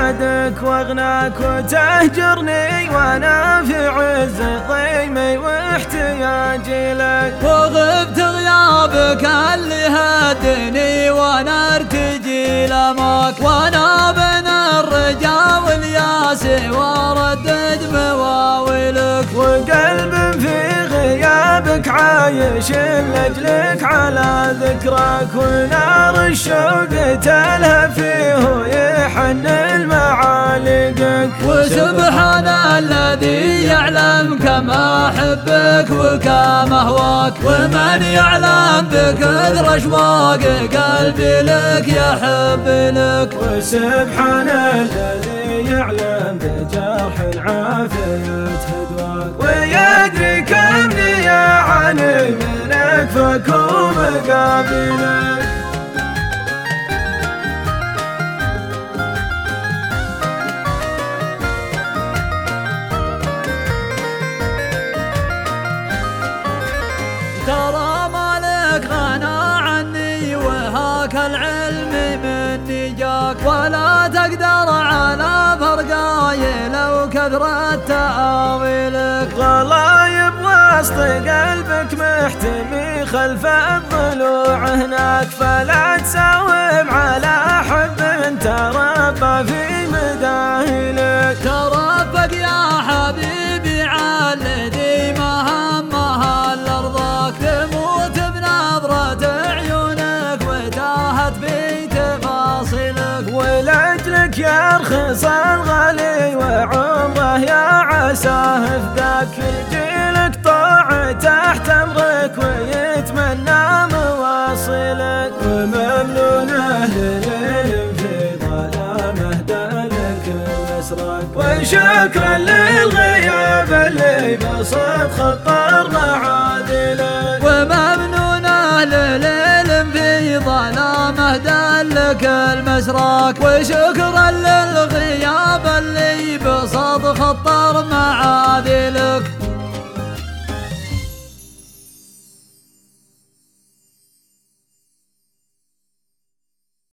بعدك واغناك وتهجرني وانا في عز ضيمي واحتياجي لك. وغبت غيابك اللي هدني وانا ارتجي لماك، وانا بين الرجا والياس واردد مواويلك. وقلب في غيابك عايش لاجلك على ذكرك، ونار الشوق تلهفيه يحن المعالقك. وسبحان الذي يعلم كما احبك وكما اهواك، ومن يعلم بكثر اشواق قلبي لك يحب لك. وسبحان الذي يعلم بجرح العافية هدواك، ويدري كم لي عني منك فكون مقابلك. ترى مالك غنى عني وهاك العلم مني جاك، ولا تقدر على فرقاي لو كثرت تأويلك. غلايب وسط قلبك محتمي خلف الضلوع هناك، فلا تساوم على حب تربى في مداهلك. ترفق يا حبيبي عالذي مهمها لارضاك، تموت بنظرة عيونك وتاهت في تفاصيلك. ولأجلك يرخص الغالي وعمره يا عساه فداك، يجيلك طاع تحت امرك ويتمنى مواصلك. وممنونه لليل في ظلامه دالك المسرك، وشكرا للغياب اللي بسط خطر معادلك. وممنونه لليل في ظلامه دلك المسراك، وشكرا للغياب اللي بسط خطر معاذلك.